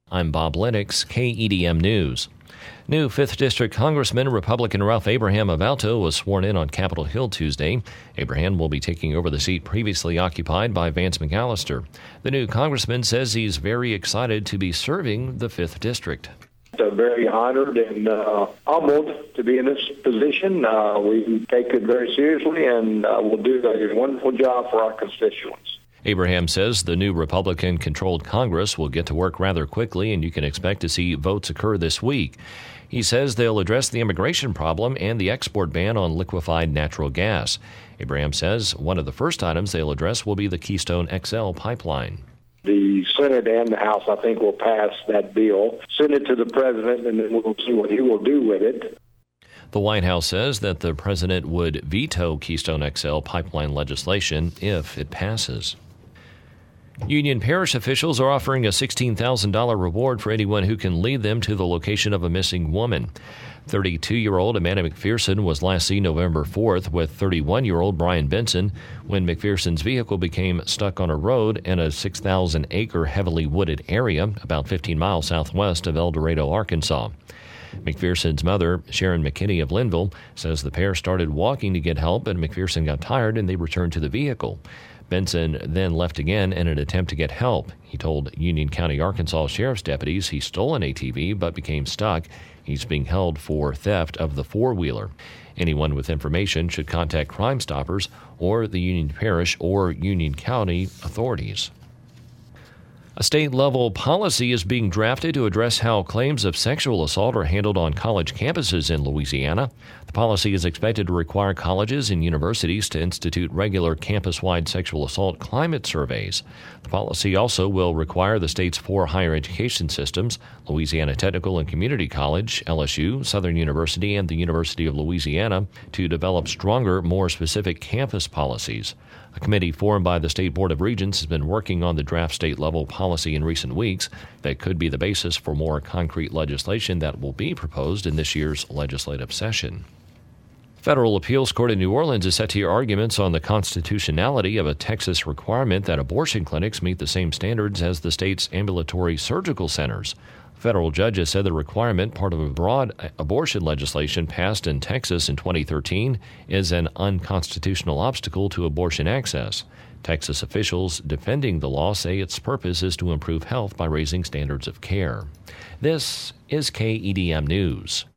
I'm Bob Lennox, KEDM News. New 5th District Congressman Republican Ralph Abraham of Alto was sworn in on Capitol Hill Tuesday. Abraham will be taking over the seat previously occupied by Vance McAllister. The new congressman says he's very excited to be serving the 5th District. Very honored and humbled to be in this position. We take it very seriously and we'll do a wonderful job for our constituents. Abraham says the new Republican-controlled Congress will get to work rather quickly, and you can expect to see votes occur this week. He says they'll address the immigration problem and the export ban on liquefied natural gas. Abraham says one of the first items they'll address will be the Keystone XL pipeline. The Senate and the House, I think, will pass that bill, send it to the president, and then we'll see what he will do with it. The White House says that the president would veto Keystone XL pipeline legislation if it passes. Union Parish officials are offering a $16,000 reward for anyone who can lead them to the location of a missing woman. 32-year-old Amanda McPherson was last seen November 4th with 31-year-old Brian Benson when McPherson's vehicle became stuck on a road in a 6,000-acre heavily wooded area about 15 miles southwest of El Dorado, Arkansas. McPherson's mother, Sharon McKinney of Linville, says the pair started walking to get help, but McPherson got tired and they returned to the vehicle. Benson then left again in an attempt to get help. He told Union County, Arkansas Sheriff's deputies he stole an ATV but became stuck. He's being held for theft of the four-wheeler. Anyone with information should contact Crime Stoppers or the Union Parish or Union County authorities. A state-level policy is being drafted to address how claims of sexual assault are handled on college campuses in Louisiana. The policy is expected to require colleges and universities to institute regular campus-wide sexual assault climate surveys. The policy also will require the state's four higher education systems, Louisiana Technical and Community College, LSU, Southern University, and the University of Louisiana, to develop stronger, more specific campus policies. A committee formed by the State Board of Regents has been working on the draft state-level policy in recent weeks that could be the basis for more concrete legislation that will be proposed in this year's legislative session. Federal Appeals Court in New Orleans is set to hear arguments on the constitutionality of a Texas requirement that abortion clinics meet the same standards as the state's ambulatory surgical centers. Federal judges said the requirement, part of a broad abortion legislation passed in Texas in 2013, is an unconstitutional obstacle to abortion access. Texas officials defending the law say its purpose is to improve health by raising standards of care. This is KEDM News.